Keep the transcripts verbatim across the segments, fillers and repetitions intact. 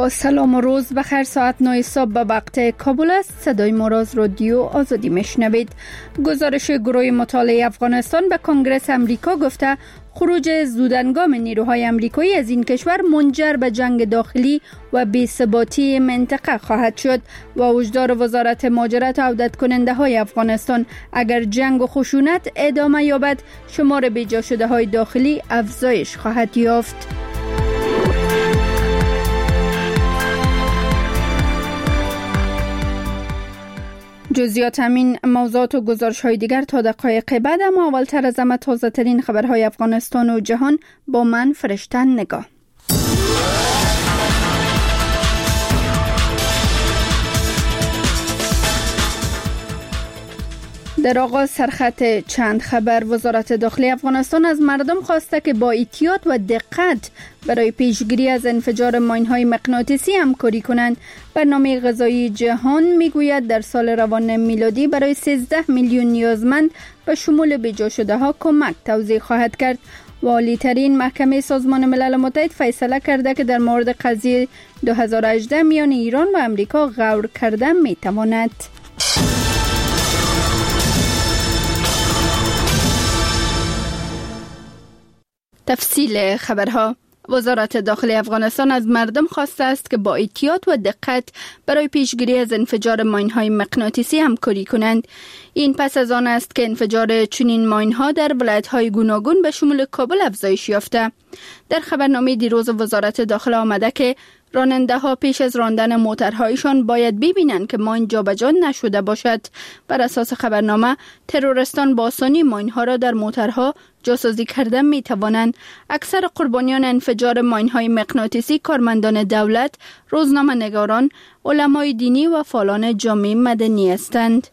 با سلام و روز بخیر. ساعت نه صبح به وقت کابل است. صدای ما را از رادیو آزادی میشنوید. گزارش گروه مطالعه افغانستان به کنگره امریکا گفته خروج زودهنگام نیروهای امریکایی از این کشور منجر به جنگ داخلی و بی‌ثباتی منطقه خواهد شد و هشدار وزارت مهاجرت و عودت کننده های افغانستان اگر جنگ و خشونت ادامه یابد شمار بیجا شده های داخلی افزایش خواهد یافت. جزئیات همین موضوعات و گزارش های دیگر تا دقایق بعد، اما اولتر از همه تازه ترین خبرهای افغانستان و جهان با من فرشته نگاه. در آغاز سرخط چند خبر. وزارت داخلی افغانستان از مردم خواسته که با احتیاط و دقت برای پیشگیری از انفجار ماین‌های مغناطیسی همکاری کنند. برنامه غذایی جهان میگوید در سال روان میلادی برای سیزده میلیون نیازمند به شمول بیجا شده ها کمک توزیع خواهد کرد. والی ترین محکمه سازمان ملل متحد فیصله کرده که در مورد قضیه دو هزار و هجده میان ایران و امریکا غور کردن میتواند. تفصیل خبرها. وزارت داخلی افغانستان از مردم خواسته است که با احتیاط و دقت برای پیشگیری از انفجار ماین‌های مغناطیسی همکاری کنند. این پس از آن است که انفجار چنین ماین‌ها در ولایت‌های گوناگون به شمول کابل افزایش یافته. در خبرنامه دیروز وزارت داخله آمده که راننده ها پیش از راندن موترهایشان باید ببینند که ماین جابجا نشده باشد. بر اساس خبرنامه ترورستان با آسانی ماین ها را در موترها جاسازی کردن می توانند. اکثر قربانیان انفجار ماین های مغناطیسی کارمندان دولت، روزنامه نگاران، علمای دینی و فعالان جامعه مدنی هستند.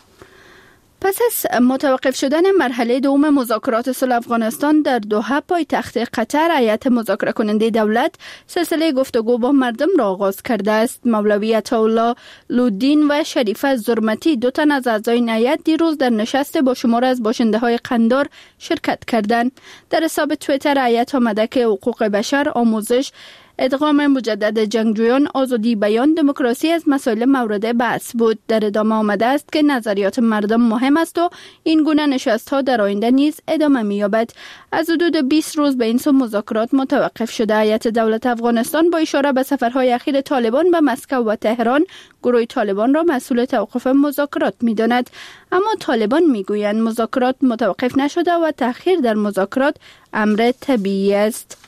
پس از متوقف شدن مرحله دوم مذاکرات صلح افغانستان در دوحه پایتخت قطر، هیئت مذاکره کننده دولت سلسله گفتگو با مردم را آغاز کرده است. مولوی عطاالله لودین و شریفه زرمتی، دو تن از اعضای این هیئت، دیروز در نشست با شمار از باشنده های قندار شرکت کردند. در حساب توییتر هیئت آمده که حقوق بشر، آموزش، ادغام مجدد جنگجویان، آزادی بیان، دموکراسی از مسائل مورد بحث بود. در ادامه آمده است که نظریات مردم مهم است و این گونه نشست‌ها در آینده نیز ادامه می‌یابد. از حدود بیست روز به این سو مذاکرات متوقف شده. هیئت دولت افغانستان با اشاره به سفرهای اخیر طالبان به مسکو و تهران، گروه طالبان را مسئول توقف مذاکرات می‌داند. اما طالبان می‌گویند مذاکرات متوقف نشده و تأخیر در مذاکرات امر طبیعی است.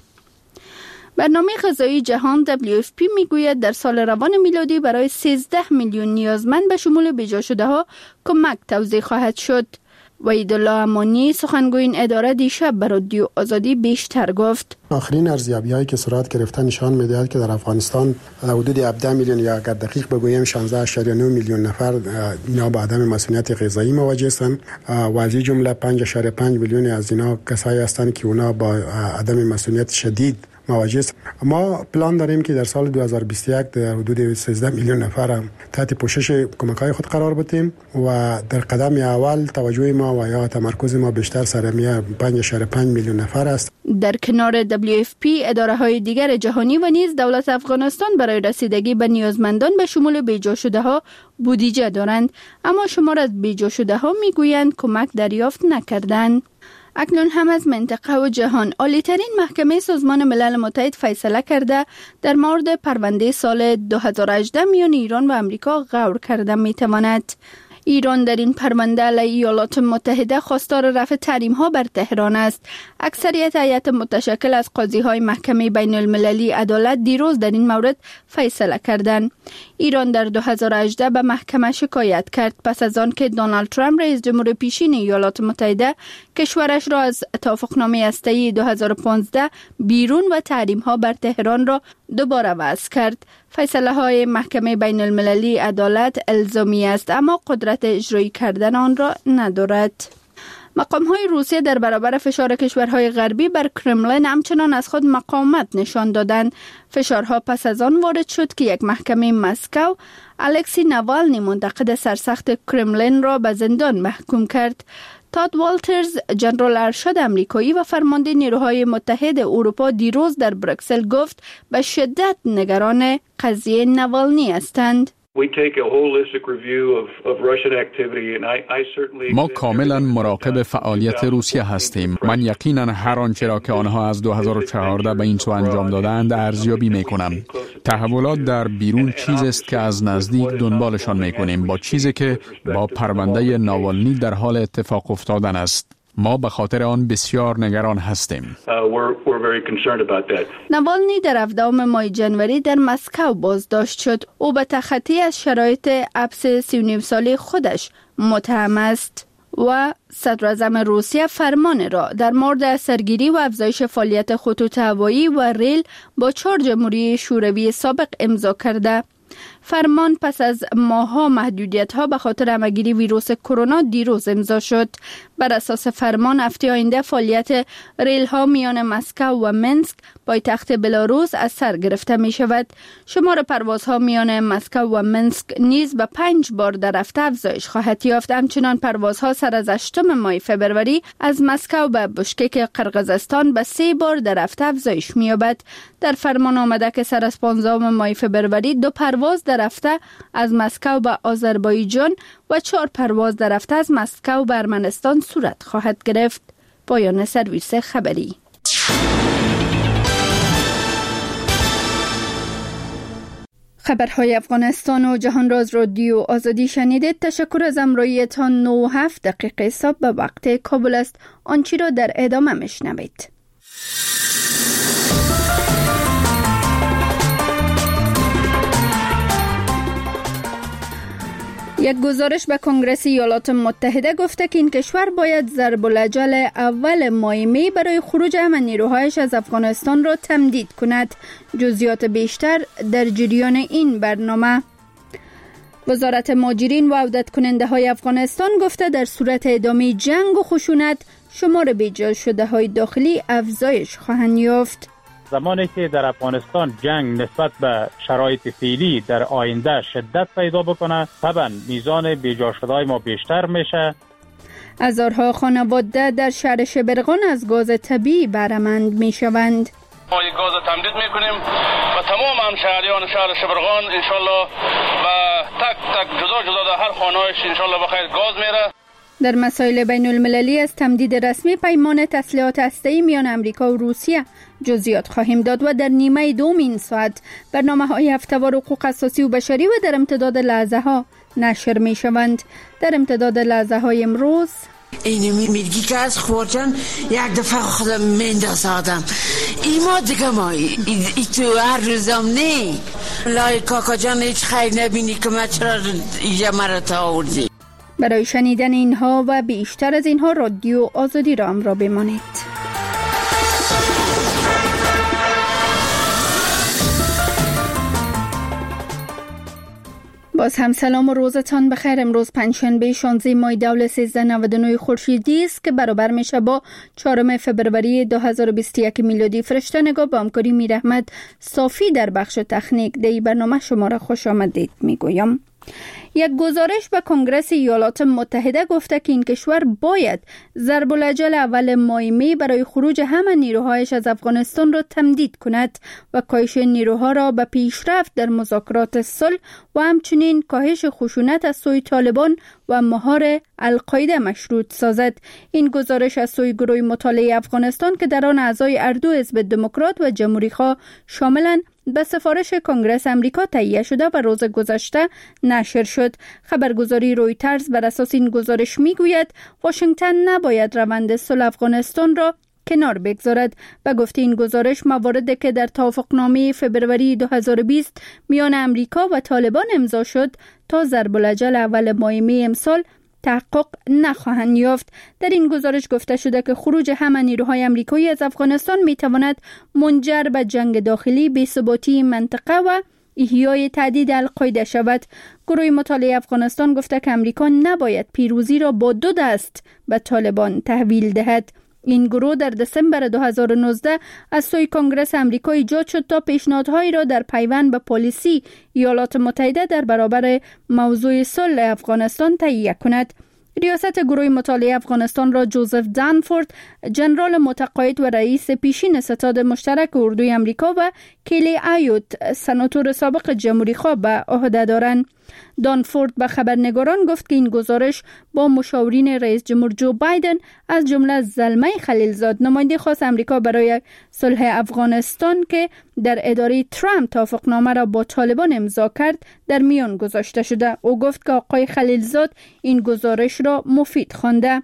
برنامه غذایی جهان دبلیو اف پی میگوید در سال روان میلادی برای سیزده میلیون نیازمند به شمول بیجا شده ها کمک توزیع خواهد شد. وحیدالله امانی، سخنگوی این اداره، دیشب به رادیو آزادی بیشتر گفت. آخرین ارزیابی‌هایی که صورت گرفته نشان می‌دهد که در افغانستان حدود هفده میلیون یا اگر دقیق بگویم شانزده اشاریه نه میلیون نفر اینا با عدم مسئولیت غذایی مواجه هستند و از این جمله پنج اشاریه پنج میلیون از اینا کسایی هستند که اونا با عدم مسئولیت شدید مواجه است. ما پلان داریم که در سال دو هزار و بیست و یک در حدود سیزده میلیون نفر تحت پوشش کمک‌های خود قرار بدیم و در قدم اول توجه ما و یا تمرکز ما بیشتر سر می پنج اشاریه پنج میلیون نفر است. در کنار دبلیو اف پی، اداره‌های دیگر جهانی و نیز دولت افغانستان برای رسیدگی به نیازمندان به شمول بیجا شده ها بودجه دارند، اما شمار از بیجا شده ها میگویند کمک دریافت نکردند. اکنون هم از منطقه و جهان. عالی‌ترین محکمه سازمان ملل متحد فیصله کرده در مورد پرونده سال دو هزار و هجده میان ایران و امریکا غور کردن میتواند. ایران در این پرونده علیه ایالات متحده خواستار رفع تحریم‌ها بر تهران است. اکثریت هیئت متشکل از قاضی‌های محکمه بین المللی عدالت دیروز در این مورد فیصله کردند. ایران در دو هزار و هجده به محکمه شکایت کرد پس از آن که دونالد ترامپ رئیس جمهور پیشین ایالات متحده کشورش را از توافقنامه هسته‌ای دو هزار و پانزده بیرون و تحریم‌ها بر تهران را دوباره وضع کرد. فیصله های محکمه بین المللی عدالت الزامی است اما قدرت اجرایی کردن آن را ندارد. مقام‌های روسیه در برابر فشار کشورهای غربی بر کرملین همچنان از خود مقاومت نشان دادند. فشارها پس از آن وارد شد که یک محکمه مسکو الکسی ناوالنی منتقد سرسخت کرملین را به زندان محکوم کرد. تاد والترز، ژنرال ارشد امریکایی و فرمانده نیروهای متحد اروپا، دیروز در بروکسل گفت به شدت نگران قضیه ناوالنی هستند. ما کاملا مراقب فعالیت روسیه هستیم. من یقینا هر آنچه را که آنها از دو هزار و چهارده به این سو انجام دادند ارزیابی میکنم. تحولات در بیرون چیزی است که از نزدیک دنبالشان میکنیم، با چیزی که با پرونده ناوالنی در حال اتفاق افتادن است. ما به خاطر آن بسیار نگران هستیم. ناوالنی در هفدهم ماه جنوری در مسکو بازداشت شد. او به تخطی از شرایط حبس سی و نیم ساله خودش متهم است و صدر اعظم روسیه فرمان را در مورد سرگیری و افزایش فعالیت خطوط هوایی و ریل با چهار جمهوری شوروی سابق امضا کرده. فرمان پس از ماه‌ها محدودیت‌ها به خاطر همه‌گیری ویروس کرونا دیروز امضا شد. بر اساس فرمان هفته آینده فعالیت ریل‌ها میان مسکو و منسک پایتخت بلاروس از سر گرفته می شود. شمار پروازها میان مسکو و منسک نیز به پنج بار در هفته افزایش خواهد یافت. همچنان پروازها سر از هشتم ماه فبروری از مسکو به بشکک قرقیزستان به سه بار در هفته افزایش می‌یابد. در فرمان آمده که سر از پانزدهم ماه فبروری دو پرواز در هفته از مسکو به آذربایجان و چهار پرواز در هفته از مسکو به ارمنستان صورت خواهد گرفت. پایان سرویس خبری. خبرهای افغانستان و جهان راز رادیو آزادی شنیدید. تشکر از همراهیتان. نه و هفت دقیقه صبح به وقت کابل است. آنچه را در ادامه میشنوید. یک گزارش به کنگره ایالات متحده گفته که این کشور باید ضرب الاجل اول ماه می برای خروج همه نیروهایش از افغانستان را تمدید کند. جزئیات بیشتر در جریان این برنامه. وزارت مهاجرین و عودت کننده های افغانستان گفته در صورت ادامه جنگ و خشونت شمار بیجا شده های داخلی افزایش خواهند یافت. زمانی که در افغانستان جنگ نسبت به شرایط فعلی در آینده شدت پیدا بکنه، طبعا میزان بیجا شده‌های ما بیشتر میشه. هزارها خانواده در شهر شبرغان از گاز طبیعی بهره‌مند میشوند. ما این گاز تمدید میکنیم و تمام همشهریان شهر شبرغان انشالله و تک تک جدا جدا در هر خانه‌اش انشالله بخیر گاز میره. در مسائل بین المللی از تمدید رسمی پیمان تسلیحات هسته‌ای میان امریکا و روسیه جزئیات خواهیم داد و در نیمه دوم این ساعت برنامه‌های هفته‌وار حقوق اساسی و بشری و در امتداد لحظه ها نشر می شوند. در امتداد لحظه های امروز اینو میگی که از خورجان یک دفعه خودم مینداز آدم ای ما دیگه ما ای, ای تو هر روزم نی لای کاکا جان هیچ خیر نبینی که ما چرا اینجا مرا تا آوردی. برای شنیدن اینها و بیشتر از اینها رادیو آزادی را همراه بمانید. باز هم سلام و روزتان بخیر. امروز پنجشنبه شانزده ماه دی سیزده نود و نه خورشیدی است که برابر میشه با چهارم فبروری دو هزار و بیست و یک میلادی. فرشته نگاه با همکاری میر احمد صافی در بخش تکنیک دی برنامه شما را خوش آمدید میگویم. یک گزارش به کنگره ایالات متحده گفته که این کشور باید ضرب الاجل اول ماه می برای خروج همه نیروهایش از افغانستان را تمدید کند و کاهش نیروها را به پیشرفت در مذاکرات صلح و همچنین کاهش خشونت از سوی طالبان و مهار القاعده مشروط سازد. این گزارش از سوی گروه مطالعه افغانستان که در آن اعضای هر دو حزب دموکرات و جمهوری‌خواه شاملند به سفارش کنگره امریکا تهیه شده و روز گذشته نشر شد. خبرگزاری رویترز بر اساس این گزارش میگوید واشنگتن نباید روند صلح افغانستان را کنار بگذارد و گفته این گزارش مواردی که در توافقنامه فبروری دو هزار و بیست میان امریکا و طالبان امضا شد تا ضرب الاجل اول ماه می امسال تحقق نخواهند یافت. در این گزارش گفته شده که خروج همه نیروهای آمریکایی از افغانستان میتواند منجر به جنگ داخلی، بی‌ثباتی منطقه و احیای تهدید القاعده شود. گروه مطالعه افغانستان گفته که امریکا نباید پیروزی را با دو دست به طالبان تحویل دهد. این گروه در دسامبر دو هزار و نوزده از سوی کنگره امریکا ایجاد شد تا پیشنهادهایی را در پیوند به پالیسی ایالات متحده در برابر موضوع صلح افغانستان تهیه کند. ریاست گروه مطالعه افغانستان را جوزف دانفورد، ژنرال متقاعد و رئیس پیشین ستاد مشترک اردوی امریکا و کلی ایوت، سناتور سابق جمهوری خواه به عهده دارند. دانفورد به خبرنگاران گفت که این گزارش با مشاورین رئیس جمهور جو بایدن از جمله زلمه خلیلزاد، نماینده خاص امریکا برای صلح افغانستان که در اداره ترامپ توافقنامه را با طالبان امضا کرد، در میان گذاشته شده. او گفت که آقای خلیلزاد این گزارش را مفید خوانده.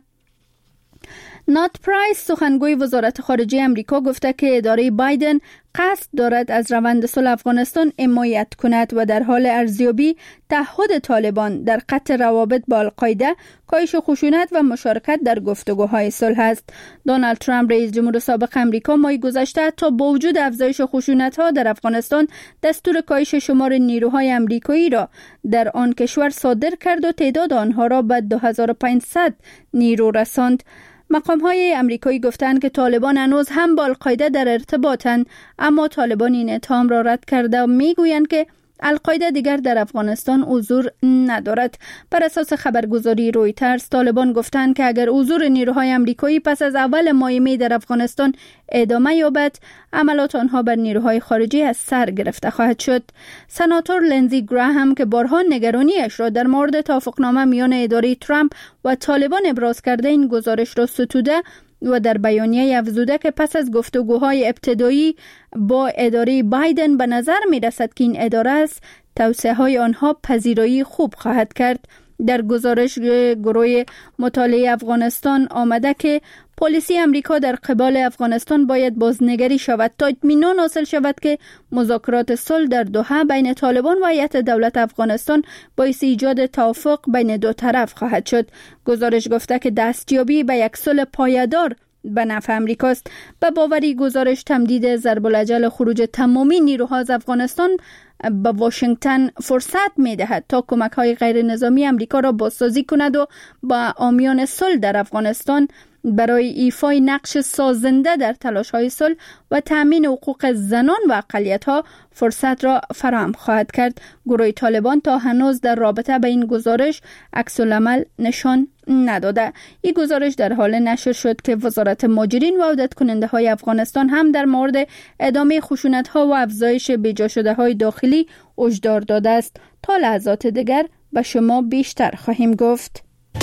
نات پرایس، سخنگوی وزارت خارجه امریکا، گفته که اداره بایدن قصد دارد از روند صلح افغانستان حمایت کند و در حال ارزیابی تعهد طالبان در قطع روابط با القاعده، کاهش خشونت و مشارکت در گفتگوهای صلح است. دونالد ترامپ، رئیس جمهور سابق امریکا، ماه گذشته تا با وجود افزایش خشونت‌ها در افغانستان دستور کاهش شمار نیروهای امریکایی را در آن کشور صادر کرد و تعداد آنها را به دو هزار و پانصد نیرو رساند. مقام‌های امریکایی گفتند که طالبان هنوز هم با القاعده در ارتباطند، اما طالبان این اتهام را رد کرده و میگویند که القاعده دیگر در افغانستان حضور ندارد. بر اساس خبرگزاری رویترز، طالبان گفتند که اگر حضور نیروهای امریکایی پس از اول ماه می در افغانستان ادامه یابد، عملات آنها بر نیروهای خارجی از سر گرفته خواهد شد. سناتور لنزی گراهام که بارها نگرانیش را در مورد توافقنامه میان اداره ترامپ و طالبان ابراز کرده، این گزارش را ستوده و در بیانیه افزوده که پس از گفتگوهای ابتدایی با اداره بایدن به نظر می رسد که این اداره از توصیه های آنها پذیرایی خوب خواهد کرد. در گزارش گروه مطالعه افغانستان آمده که پالیسی امریکا در قبال افغانستان باید بازنگری شود تا اطمینان حاصل شود که مذاکرات صلح در دوحه بین طالبان و هیئت دولت افغانستان باعث ایجاد توافق بین دو طرف خواهد شد. گزارش گفته که دستیابی به یک صلح پایدار به نفع امریکاست. به باوری گزارش، تمدید ضرب الاجل خروج تمامی نیروها از افغانستان به واشنگتن فرصت می دهد تا کمک های غیر نظامی امریکا را بازسازی کند و با حامیان صلح در افغانستان برای ایفای نقش سازنده در تلاش های صلح و تأمین حقوق زنان و اقلیت‌ها فرصت را فراهم خواهد کرد. گروه طالبان تا هنوز در رابطه با این گزارش عکس‌العمل نشان نداده. این گزارش در حال نشر شد که وزارت مهاجرین و عودت کننده های افغانستان هم در مورد ادامه خشونت ها و افزایش بیجا شده های داخلی هشدار داده است. تا لحظات دیگر به شما بیشتر خواهیم گفت.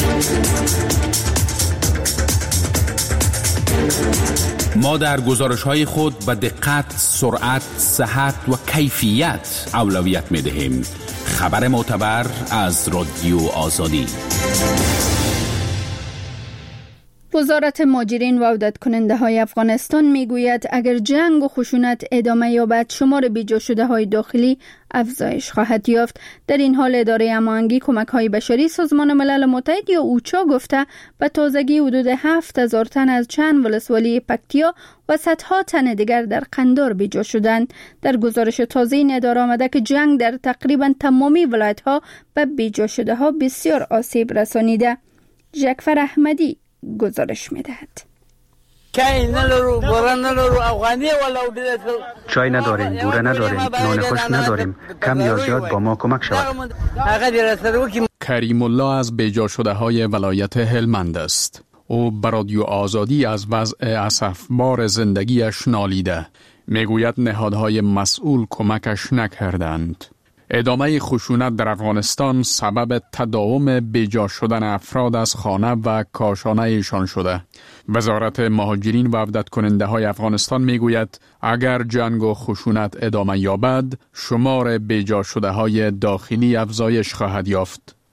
ما در گزارش‌های خود به دقت، سرعت، صحت و کیفیت اولویت می‌دهیم. خبر معتبر از رادیو آزادی. وزارت مهاجرین و عودت کننده های افغانستان میگوید اگر جنگ و خشونت ادامه یابد، شمار بیجا شده های داخلی افزایش خواهد یافت. در این حال اداره هماهنگی کمک های بشری سازمان ملل متحد یا اوچا گفته به تازگی حدود هفت هزار تن از چند ولسوالی پکتیا و صدها تن دیگر در قندار بیجا شدند. در گزارش تازه این اداره آمده که جنگ در تقریبا تمامی ولایت ها به بیجا شده ها بسیار آسیب رسانیده. جعفر احمدی گزارش می‌دهد. چای نداریم، بوره نداریم، نان خوش نداریم. کم یا زیاد با ما کمک شود. کریم الله از بیجا شده های ولایت هلمند است. او بر رادیو آزادی از وضع اسفبار زندگیش نالیده. میگوید نهادهای مسئول کمکش نکردند. ادامه خشونت در افغانستان سبب تداوم بیجا شدن افراد از خانه و کاشانه ایشان شده. وزارت مهاجرین و عودت کننده های افغانستان میگوید اگر جنگ و خشونت ادامه یابد، شمار بیجا شده های داخلی افزایش خواهد یافت.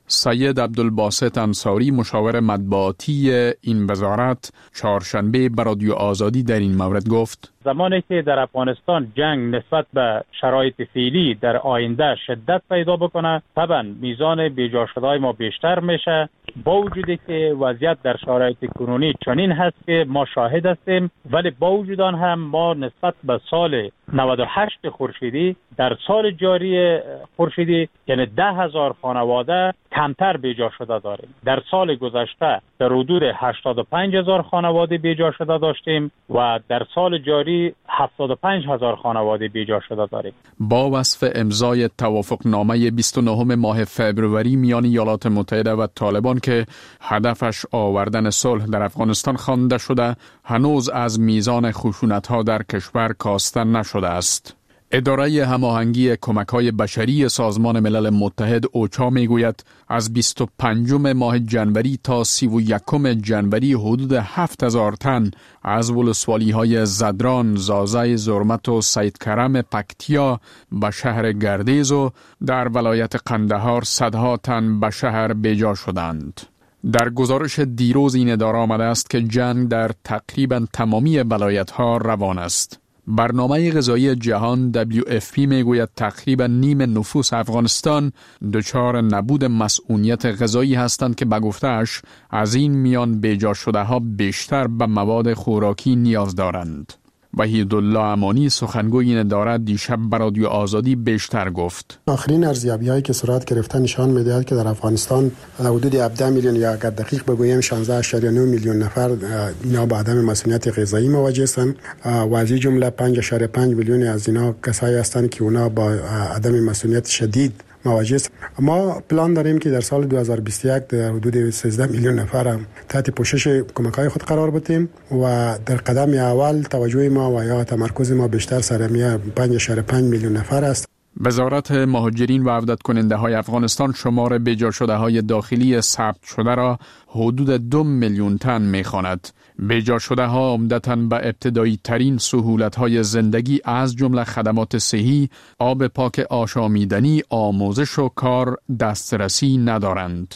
سید عبدالباسط انصاری مشاور مطبوعاتی این وزارت چهارشنبه به رادیو آزادی در این مورد گفت: زمانی که در افغانستان جنگ نسبت به شرایط فعلی در آینده شدت پیدا بکنه، طبعا میزان بیجا شده‌های ما بیشتر میشه. با وجودی که وضعیت در شرایط کنونی چنین هست که ما شاهد هستیم، ولی با وجود آن هم ما نسبت به سال نود و هشت خورشیدی در سال جاری خورشیدی یعنی ده هزار خانواده کمتر بیجا شده داریم. در سال گذشته در حدود هشتاد و پنج هزار خانواده بیجا شده داشتیم و در سال جاری هفتاد و پنج هزار خانواده بیجا شده داریم. با وصف امضای توافقنامه بیست و نهم ماه فوریه میان ایالات متحده و طالبان که هدفش آوردن صلح در افغانستان خوانده شده، هنوز از میزان خشونت‌ها در کشور کاسته نشده است. اداره هماهنگی کمک‌های بشری سازمان ملل متحد اوچا میگوید از بیست و پنجم ماه جنوری تا سی و یکم جنوری حدود هفت هزار تن از ولسوالی‌های زدران، زازای زرمت و سید کرم پکتیا به شهر گردیز و در ولایت قندهار صدها تن به شهر بیجا شدند. در گزارش دیروز این اداره آمده است که جنگ در تقریباً تمامی ولایت‌ها روان است. برنامه غذایی جهان دبلیو اف پی میگوید تقریبا نیم نفوس افغانستان دچار نبود مسئولیت غذایی هستند که به گفته‌اش از این میان بیجا شده ها بیشتر به مواد خوراکی نیاز دارند. وحیدالله امانی سخنگوی این اداره دیشب به رادیو آزادی بیشتر گفت: آخرین ارزیابی‌هایی که صورت گرفته نشان می‌دهد که در افغانستان حدود هفده میلیون یا اگر دقیق بگویم شانزده اشاریه نه میلیون نفر اینا با عدم مسئولیت غذایی مواجه هستند و از این جمله پنج اشاریه پنج میلیون از اینا کسایی هستند که اونا با عدم مسئولیت شدید مواجه است. ما پلان داریم که در سال دو هزار و بیست و یک در حدود سیزده میلیون نفر تحت پوشش کمک‌های خود قرار بدیم و در قدم اول توجه ما و یا تمرکز ما بیشتر سر پنج اشاریه پنج میلیون نفر است. وزارت مهاجرین و عودت کننده های افغانستان شمار بیجا شده های داخلی ثبت شده را حدود دو میلیون تن می خواند. بیجا شده ها عمدتاً به ابتدایی ترین سهولت های زندگی از جمله خدمات صحی، آب پاک آشامیدنی، آموزش و کار دسترسی ندارند.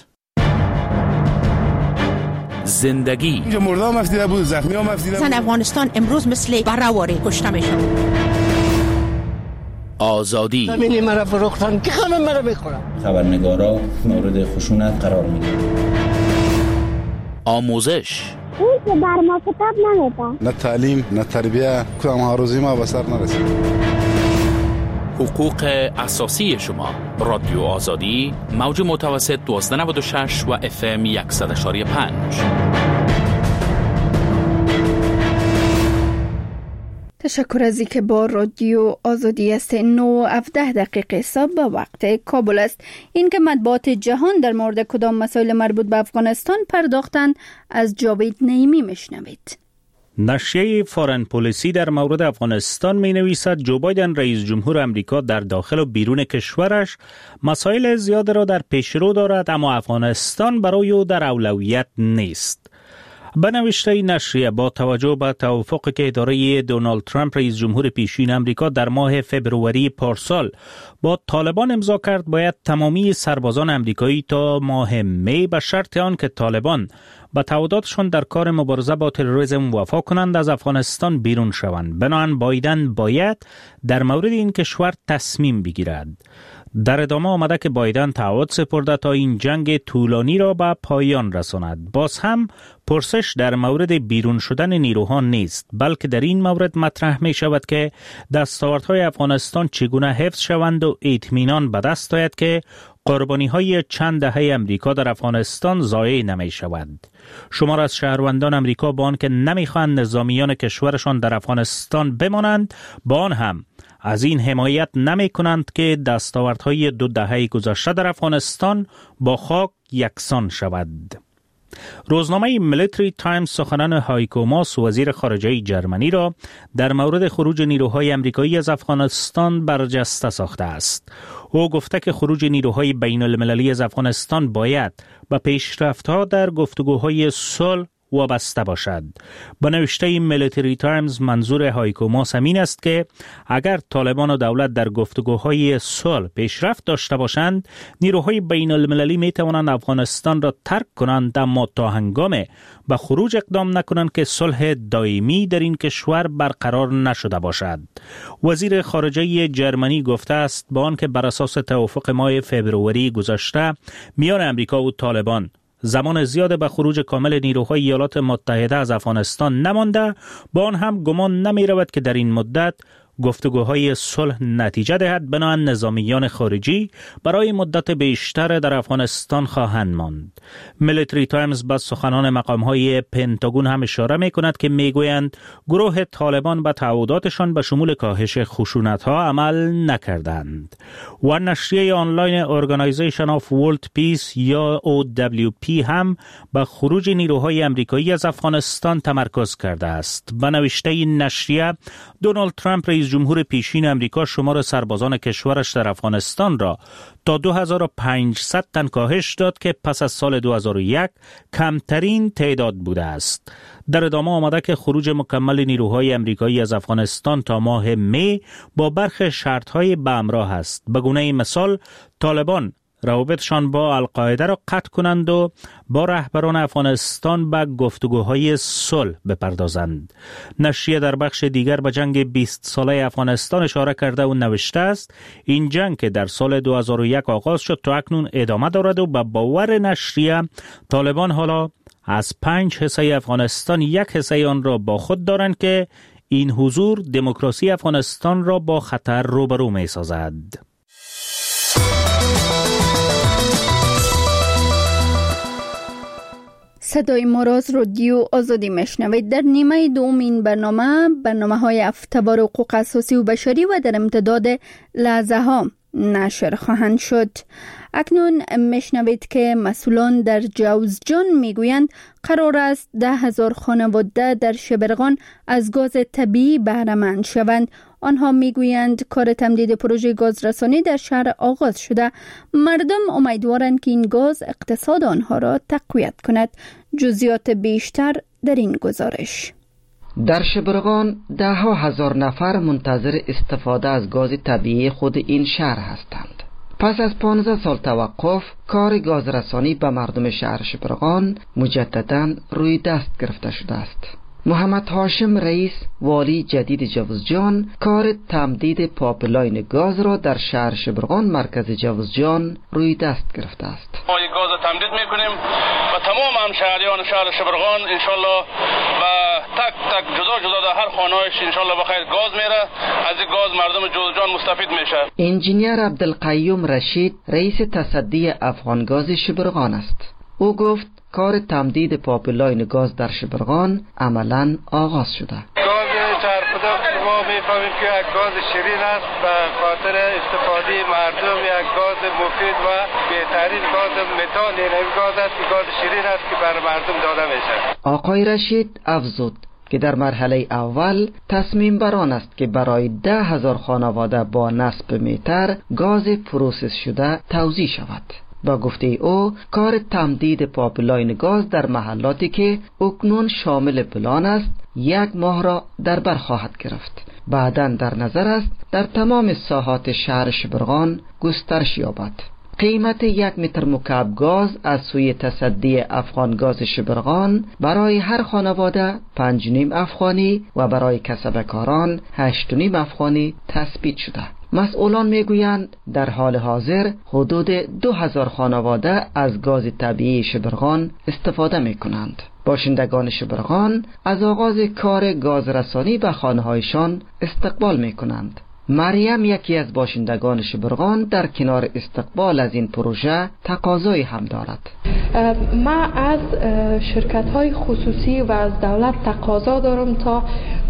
زندگی اینجا مرده هم افتیده بود، زخمی هم افتیده بود. زن افغانستان امروز مثل برهواری کشته میشن. آزادی زمینی مرا فروختن که خانم مرا بخورم. خبرنگارا مورد خشونت قرار میگیرن. آموزش اون که بر ما کتاب نمیده. نه تعلیم نه تربیه، کدام ها روزی ما به سر نرسید. حقوق اساسی شما. رادیو آزادی موج متوسط دوازده نود و شش و اف ام صد و یک و پنج. تشکر از اینکه با رادیو آزادی است. نه و هفده دقیقه صبح به وقت کابل است. این که مطبوعات جهان در مورد کدام مسائل مربوط به افغانستان پرداختن از جاوید نعیمی میشنوید. نشریه فارن پالیسی در مورد افغانستان می نویسد جو بایدن رئیس جمهور امریکا در داخل و بیرون کشورش مسائل زیاد را در پیشرو دارد، اما افغانستان برای او در اولویت نیست. به نوشته نشریه با توجه به توافقی که اداره دونالد ترامپ رئیس جمهور پیشین امریکا در ماه فبروری پارسال با طالبان امضا کرد، باید تمامی سربازان امریکایی تا ماه می به شرط آن که طالبان به تعهداتشان در کار مبارزه با تروریسم وفا کنند از افغانستان بیرون شوند. بنابراین بایدن باید در مورد این کشور تصمیم بگیرد. در ادامه آمده که بایدن تعهد سپرده تا این جنگ طولانی را به پایان رساند. باز هم پرسش در مورد بیرون شدن نیروها نیست، بلکه در این مورد مطرح می شود که دستاوردهای افغانستان چگونه حفظ شوند و اطمینان به دست آید که قربانی های چند دهه امریکا در افغانستان ضایع نمی شود. شمار از شهروندان امریکا با آنکه نمی خواهند نظامیان کشورشان در افغانستان بمانند، با آن هم از این حمایت نمی کنند که دستاوردهای دو دهه گذشته در افغانستان با خاک یکسان شود. روزنامه میلیتری تایمز سخنان هایکو ماس وزیر خارجه جرمنی را در مورد خروج نیروهای امریکایی از افغانستان برجسته ساخته است. او گفته که خروج نیروهای بین المللی از افغانستان باید به پیشرفت‌ها در گفتگوهای صلح وابسته باشد. به نوشته میلیتری تایمز منظور هایکو ماس همین است که اگر طالبان و دولت در گفتگوهای صلح پیشرفت داشته باشند، نیروهای بین المللی می توانند افغانستان را ترک کنند، اما تا هنگام به خروج اقدام نکنند که صلح دائمی در این کشور برقرار نشده باشد. وزیر خارجه جرمنی گفته است با آنکه بر اساس توافق ماه فوریه گذشته میان امریکا و طالبان زمان زیاد به خروج کامل نیروهای ایالات متحده از افغانستان نمانده، با آن هم گمان نمی رود که در این مدت گفتگوهای صلح نتیجه دهد، بنابراین نظامیان خارجی برای مدت بیشتر در افغانستان خواهند ماند. میلیتری تایمز با سخنان مقامهای پنتاگون هم اشاره می کند که می گویند گروه طالبان به تعهداتشان به شمول کاهش خشونت‌ها عمل نکردند. و نشریه آنلاین Organization of World Peace یا او دبلیو پی هم به خروج نیروهای امریکایی از افغانستان تمرکز کرده است. به نوشته این نشریه، دونالد ترامپ رئیس جمهور پیشین امریکا شمار سربازان کشورش در افغانستان را تا دو هزار و پانصد تن کاهش داد که پس از سال دو هزار و یک کمترین تعداد بوده است. در ادامه آمده که خروج مکمل نیروهای امریکایی از افغانستان تا ماه می با برخی شرط‌های به همراه است. به گونه مثال طالبان روابطشان با القاعده را قطع کنند و با رهبران افغانستان به گفتگوهای صلح بپردازند. نشریه در بخش دیگر به جنگ بیست ساله افغانستان اشاره کرده و نوشته است این جنگ که در سال دو هزار و یک آغاز شد تا اکنون ادامه دارد و به باور نشریه طالبان حالا از پنج حصه افغانستان یک حصه آن را با خود دارند که این حضور دموکراسی افغانستان را با خطر روبرو می سازد. صدای ما را از رادیو آزادی میشنوید. در نیمه دوم این برنامه برنامه های هفته‌وار حقوق اساسی و بشری و در امتداد لحظه ها نشر خواهند شد. اکنون میشنوید که مسئولان در جوزجان میگویند قرار است ده هزار خانواده در شبرغان از گاز طبیعی بهره مند شوند. آنها میگویند کار تمدید پروژه گازرسانی در شهر آغاز شده. مردم امیدوارند که این گاز اقتصاد آنها را تقویت کند. جزئیات بیشتر در این گزارش. در شبرغان ده ها هزار نفر منتظر استفاده از گاز طبیعی خود این شهر هستند. پس از پانزده سال توقف، کار گازرسانی به مردم شهر شبرغان مجدداً روی دست گرفته شده است. محمد هاشم رئیس والی جدید جوزجان کار تمدید پایپلاین گاز را در شهر شبرغان مرکز جوزجان روی دست گرفته است. ما این گاز تمدید میکنیم و تمام همشهریان شهر شبرغان انشالله و تک تک جدا جدا در هر خانه‌اش انشالله بخیر گاز میره. از این گاز مردم جوزجان مستفید میشه. انجینیر عبدالقیوم رشید رئیس تصدی افغان گاز شبرغان است. او گفت کار تمدید پایپلاین گاز در شبرغان عملاً آغاز شده. گاز چرخدار ما میفهمیم که یک گاز شیرین است به خاطر استفاده مردم، یک گاز مفید و بهترین گاز متان این گاز است که گاز شیرین است که بر مردم داده میشه. آقای رشید افزود که در مرحله اول تصمیم بر آن است که برای ده هزار خانواده با نصب متر گاز پروسس شده توزیع شود. با گفته او کار تمدید پایپلاین گاز در محلاتی که اکنون شامل پلان است یک ماه را در بر خواهد گرفت. بعداً در نظر است در تمام ساحات شهر شبرغان گسترش یابد. قیمت یک متر مکعب گاز از سوی تصدی افغان گاز شبرغان برای هر خانواده پنج و نیم افغانی و برای کسبکاران هشت و نیم افغانی تثبیت شده. مسئولان میگویند در حال حاضر حدود دو هزار خانواده از گاز طبیعی شبرغان استفاده می کنند. باشندگان شبرغان از آغاز کار گازرسانی به خانه‌هایشان استقبال می کنند. مریم یکی از باشندگان شبرغان در کنار استقبال از این پروژه تقاضایی هم دارد. ما از شرکت‌های خصوصی و از دولت تقاضا دارم تا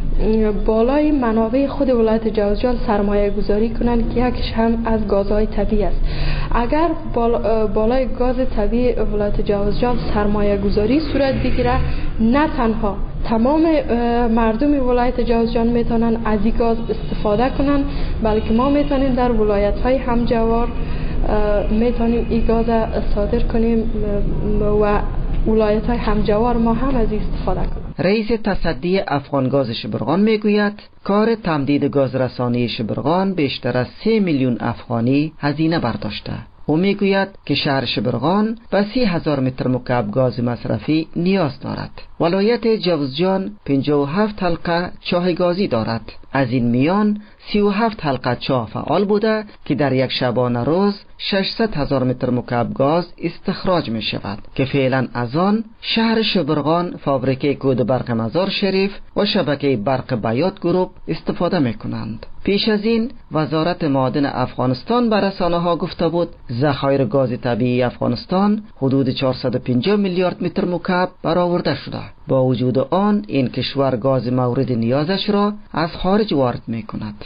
بالای منابع خود ولایت جوزجان سرمایه گذاری کنند که یکیش هم از گازهای طبیعی است. اگر بالای گاز طبیعی ولایت جوزجان سرمایه گذاری صورت بگیره، نه تنها تمام مردم ولایت جوزجان میتونن از این گاز استفاده کنن، بلکه ما میتونیم در ولایت های همجوار میتونیم این گاز صادر کنیم و ولایت های همجوار ما هم از استفاده کنند. رئیس تصدی افغان گاز شبرغان میگوید کار تمدید گاز رسانی شبرغان بیشتر از سه میلیون افغانی هزینه برداشته. او میگوید که شهر شبرغان به سی هزار متر مکعب گاز مصرفی نیاز دارد. ولایت جوزجان پنجاه و هفت حلقه چاه گازی دارد. از این میان سی و هفت حلقه چاه فعال بوده که در یک شبانه روز ششصد هزار متر مکعب گاز استخراج می شود که فعلا از آن شهر شبرغان، فابریکه کود برق مزار شریف و شبکه برق بیات گروپ استفاده می کنند. پیش از این وزارت معادن افغانستان به رسانه‌ها گفته بود ذخایر گاز طبیعی افغانستان حدود چهارصد و پنجاه میلیارد متر مکعب برآورده شده. با وجود آن این کشور گاز مورد نیازش را از خارج وارد می کند.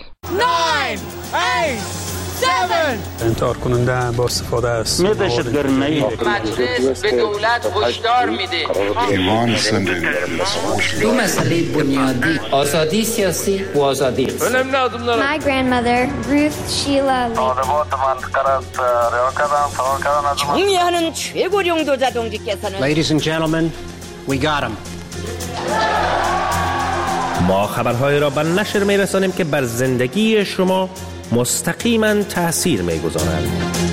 انتحار کننده با استفاده از دهشتگرانه مجلس به دولت هشدار میده ایمان زندگی دو مسئله بنیادی آزادی سیاسی و آزادی My grandmother Ruth Sheila 정의하는 최고령 도자동지께서는 Ladies and gentlemen, we got him. ما خبرهای را به نشر می‌رسانیم که بر زندگی شما مستقیما تأثیر می‌گذارند.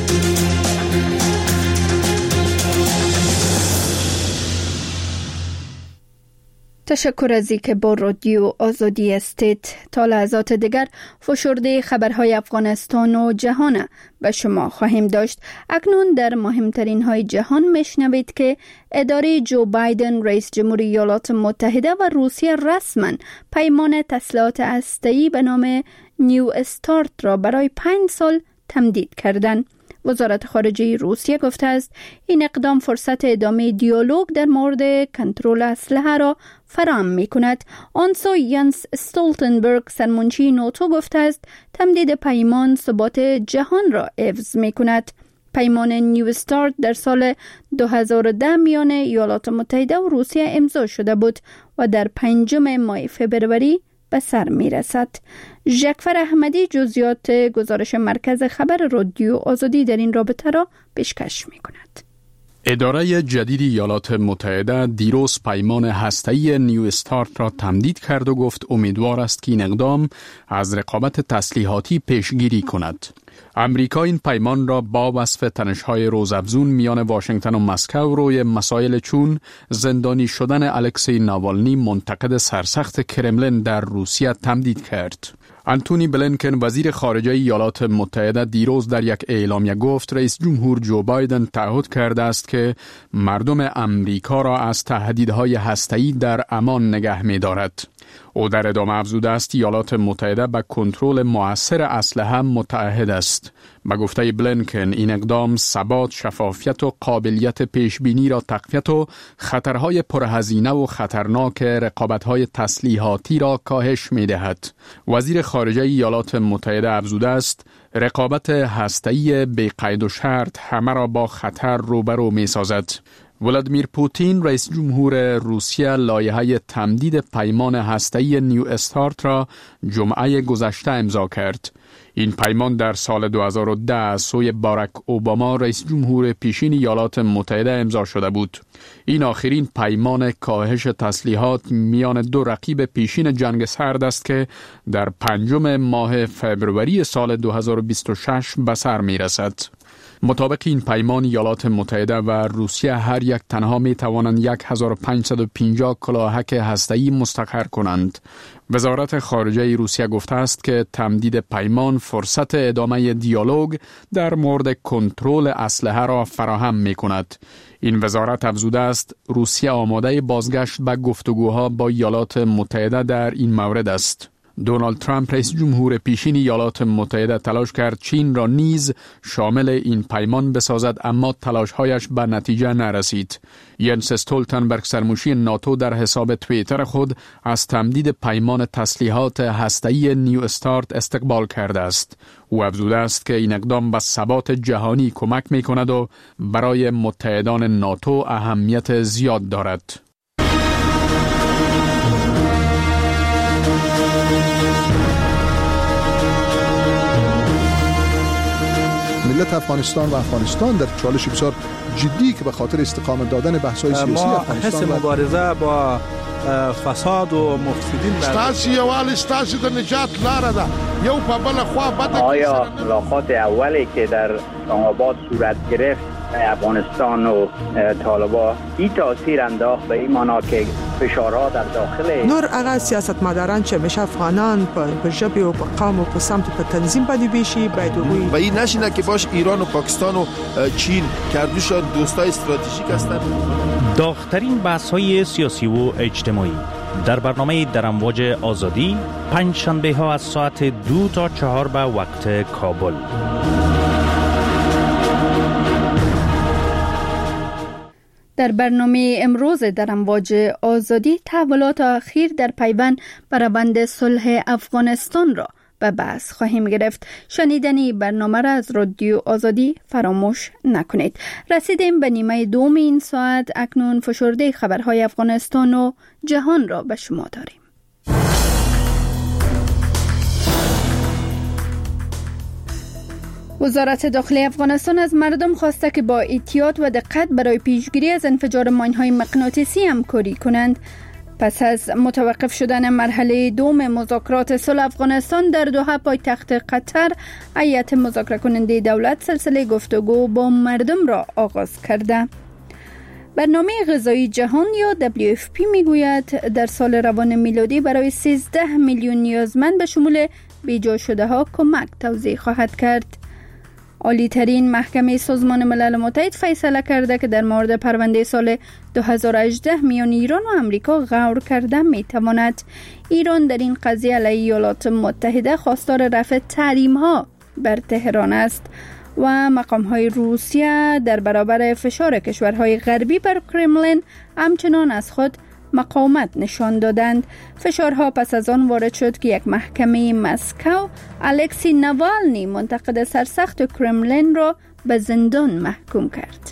تشکر از اینکه با رادیو آزادی استید. تا لحظات دیگر فشرده خبرهای افغانستان و جهان به شما خواهیم داشت. اکنون در مهمترین های جهان میشنوید که اداره جو بایدن رئیس جمهوری ایالات متحده و روسیه رسما پیمان تسلیحات هسته‌ای به نام نیو استارت را برای پنج سال تمدید کردند. وزارت خارجه روسیه گفته است این اقدام فرصت ادامه دیالوگ در مورد کنترل اسلحه را فراهم می کند. آنسو ینس استولتنبرگ سرمنشی ناتو گفته است تمدید پیمان ثبات جهان را حفظ می کند. پیمان نیو استارت در سال دو هزار و ده میان ایالات متحده و روسیه امضا شده بود و در پنجم ماه فبروری به سر می رسد. ژکفر احمدی جزئیات گزارش مرکز خبر رادیو آزادی در این رابطه را پیشکش می کند. اداره جدید ایالات متحده دیروز پیمان هسته‌ای نیو استارت را تمدید کرد و گفت امیدوار است که این اقدام از رقابت تسلیحاتی پیشگیری کند. امریکا این پیمان را با وصف تنش‌های روزافزون میان واشنگتن و مسکو روی مسائل چون زندانی شدن الکسی ناوالنی منتقد سرسخت کرملین در روسیه تمدید کرد. آنتونی بلینکن وزیر خارجه ایالات متحده دیروز در یک اعلامیه گفت رئیس جمهور جو بایدن تعهد کرده است که مردم امریکا را از تهدیدهای هسته‌ای در امان نگه می‌دارد. او در ادامه افزوده است ایالات متحده به کنترل مؤثر اسلحه متعهد است. به گفته بلینکن این اقدام ثبات، شفافیت و قابلیت پیشبینی را تقویت و خطرهای پرهزینه و خطرناک رقابت‌های تسلیحاتی را کاهش می‌دهد. وزیر خارجه ایالات متحده افزوده است رقابت هسته‌ای بی قید و شرط همه را با خطر روبرو می‌سازد. ولادیمیر پوتین رئیس جمهور روسیه لایحه تمدید پیمان هسته‌ای نیو استارت را جمعه گذشته امضا کرد. این پیمان در سال دو هزار و ده از سوی باراک اوباما رئیس جمهور پیشین ایالات متحده امضا شده بود. این آخرین پیمان کاهش تسلیحات میان دو رقیب پیشین جنگ سرد است که در پنجم ماه فبروری سال دو هزار و بیست و شش به سر می رسد. مطابق این پیمان ایالات متحده و روسیه هر یک تنها می توانند هزار و پانصد و پنجاه کلاهک هسته‌ای مستقر کنند. وزارت خارجه روسیه گفته است که تمدید پیمان فرصت ادامه دیالوگ در مورد کنترل اسلحه را فراهم می کند. این وزارت افزوده است روسیه آماده بازگشت به گفتگوها با ایالات متحده در این مورد است. دونالد ترامپ رئیس جمهور پیشین ایالات متحده تلاش کرد چین را نیز شامل این پیمان بسازد اما تلاش‌هایش به نتیجه نرسید. ینس استولتنبرگ سرمنشی ناتو در حساب توییتر خود از تمدید پیمان تسلیحات هسته‌ای نیو استارت استقبال کرده است. او افزوده است که این اقدام به ثبات جهانی کمک می‌کند و برای متحدان ناتو اهمیت زیاد دارد. ملت افغانستان و افغانستان در چالش بسیار جدی که به خاطر استقامت دادن بحث‌های سیاسی افغانستان ما حس مبارزه با فساد و مفسدین ستاسي یوال ستاسي د نجات لاره ده یو په بل خوا بده. آیا ملاقات اولی که در آباد صورت گرفت افغانستان و طالبان این تاثیر انداخت به این معنا که فشارها در داخل نور هغه سیاستمداران چې مشه افغانان په ژبه او په قوم او په سمت په تنظیم باندې بشي باید وي و این نشینه که باش ایران و پاکستان و چین کردوشان دوستای استراتژیک هستند. داغ‌ترین بحث‌های سیاسی و اجتماعی در برنامه در امواج آزادی پنج شنبه ها از ساعت دو تا چهار به وقت کابل. در برنامه امروز در امواج آزادی تحولات اخیر در پیوند به روند صلح افغانستان را به بحث خواهیم گرفت. شنیدن برنامه را از رادیو آزادی فراموش نکنید. رسیدیم به نیمه دوم این ساعت. اکنون فشرده خبرهای افغانستان و جهان را به شما داریم. وزارت داخلی افغانستان از مردم خواسته که با احتیاط و دقت برای پیشگیری از انفجار ماین‌های مغناطیسی همکاری کنند. پس از متوقف شدن مرحله دوم مذاکرات صلح افغانستان در دوحه پایتخت قطر، هیئت مذاکره کننده دولت سلسله گفتگو با مردم را آغاز کرده. برنامه غذایی جهان یا دبلیو اف پی میگوید در سال روان میلادی برای سیزده میلیون نیازمند به شمول بیجا شده ها کمک توزیع خواهد کرد. عالی ترین محکمه سازمان ملل متحد فیصله کرده که در مورد پرونده سال دو هزار و هجده میان ایران و امریکا غور کرده می تواند. ایران در این قضیه علیه ایالات متحده خواستار رفع تحریم ها بر تهران است و مقام های روسیه در برابر فشار کشورهای غربی بر کرملین همچنان از خود مقاومت نشان دادند. فشارها پس از آن وارد شد که یک محکمه مسکو الکسی نوالنی منتقد سرسخت کرملین را به زندان محکوم کرد.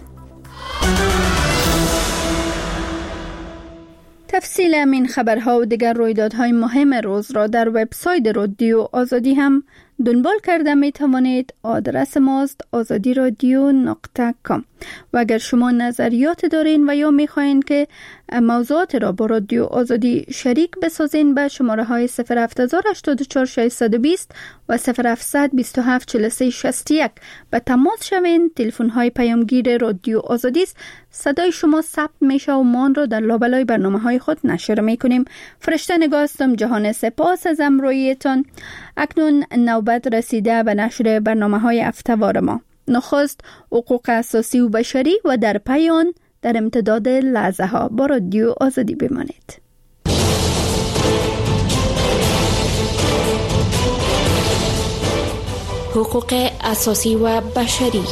تفصیل این خبرها و دیگر رویدادهای مهم روز را در وبسایت رادیو آزادی هم دنبال کرده می توانید. آدرس ماست آزادی رادیو نقطه کام و اگر شما نظریات دارین و یا می خواهید که موضوعات را با رادیو آزادی شریک بسازین به شماره های صفر هفت هشت چهار شش دو صفر و صفر هفت دو هفت چهار سه شش یک به تماس شوین. تلفن های پیامگیر رادیو آزادی است. صدای شما ثبت میشه و ما را در لابلای برنامه های خود نشر میکنیم. فرشته نگاستم جهان سپاس از امرویتان. اکنون نوبت رسیده به نشر برنامه های هفته‌وار ما. نخست حقوق اساسی و بشری و در پایان در امتداد لحظه ها با رادیو آزادی بمانید. حقوق اساسی و بشری.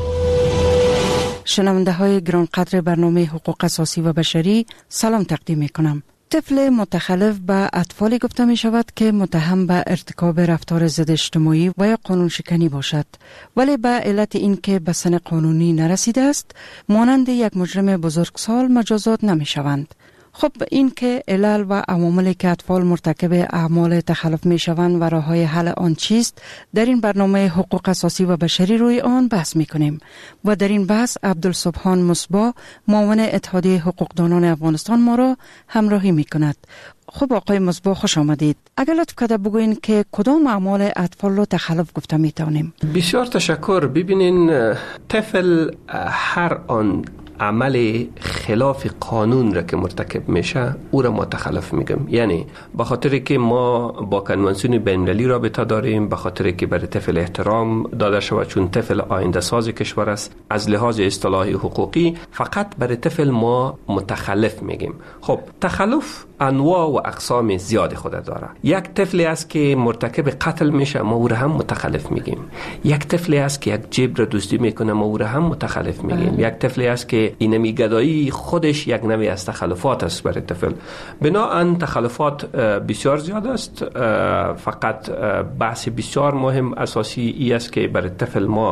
شنونده های گرانقدر برنامه حقوق اساسی و بشری سلام تقدیم می کنم. طفل متخلف به اطفالی گفته می شود که متهم به ارتکاب رفتار ضد اجتماعی و یا قانون شکنی باشد، ولی به علت اینکه به سن قانونی نرسیده است مانند یک مجرم بزرگسال مجازات نمی شوند. خب این که علل و عواملی که اطفال مرتکب اعمال تخلف می شوند و راه‌های حل آن چیست، در این برنامه حقوق اساسی و بشری روی آن بحث می کنیم و در این بحث عبدالسبحان مصباح معاون اتحادیه حقوقدانان افغانستان ما را همراهی می کند. خب آقای مصباح خوش آمدید. اگر لطف کرده بگوین که کدام اعمال اطفال را تخلف گفته می توانیم؟ بسیار تشکر. ببینین طفل هر آن عمل خلاف قانون را که مرتکب میشه او را ما تخلف میگم. یعنی به خاطر که ما با کنوانسیون بین‌المللی رابطه داریم، به خاطر که برای طفل احترام داده شود چون طفل آینده ساز کشور است، از لحاظ اصطلاحی حقوقی فقط برای طفل ما متخلف میگیم. خب تخلف انواع و اقسام زیاد خود داره. یک طفلی است که مرتکب قتل میشه ما او را هم متخلف میگیم. یک طفلی است که یک جیب را دزدی میکنه ما او را هم متخلف میگیم. یک طفلی است که اینمی گدایی خودش یک نوع از تخلفات است برای طفل. بنابراین تخلفات بسیار زیاد است. فقط بحث بسیار مهم اساسی ای است که برای طفل ما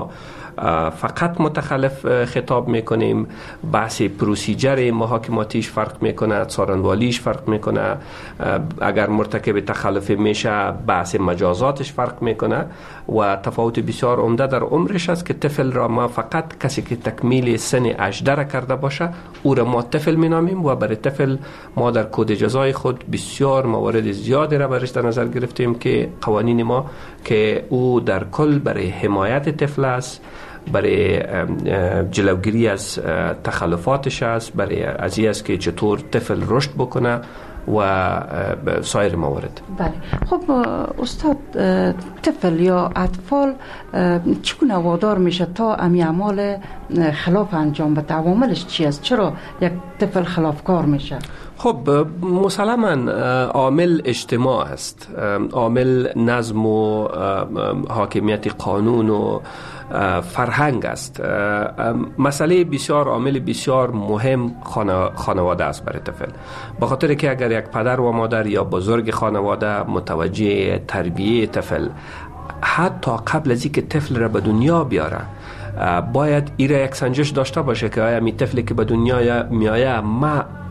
فقط متخلف خطاب میکنیم. بحث پروسیجر محاکماتیش فرق میکنه، څارنوالیش فرق میکنه، اگر مرتکب تخلف میشه بحث مجازاتش فرق میکنه و تفاوت بسیار عمده در عمرش است که طفل را ما فقط کسی که تکمیل سن هجده را کرده باشه او را ما طفل مینامیم و برای طفل ما در کد جزای خود بسیار موارد زیادی را برش در نظر گرفتیم که قوانین ما که او در کل برای حمایت طفل است، برای جلوگیری از تخلفاتش است، برای از این است که چطور طفل رشد بکنه و سایر موارد. بله. خب استاد، طفل یا اطفال چگونه وادار میشه تا امی اعمال خلاف انجام بده؟ عواملش چی است؟ چرا یک طفل خلافکار میشه؟ خب مسلما عامل اجتماع است، عامل نظم و حاکمیت قانون و فرهنگ است. مسئله بسیار عامل بسیار مهم خانواده است برای طفل، به خاطر که اگر یک پدر و مادر یا بزرگ خانواده متوجه تربیه طفل حتی قبل از اینکه طفل را به دنیا بیاره باید ایره یک سنجش داشته باشه که آیا می طفلی که به دنیا میایه ما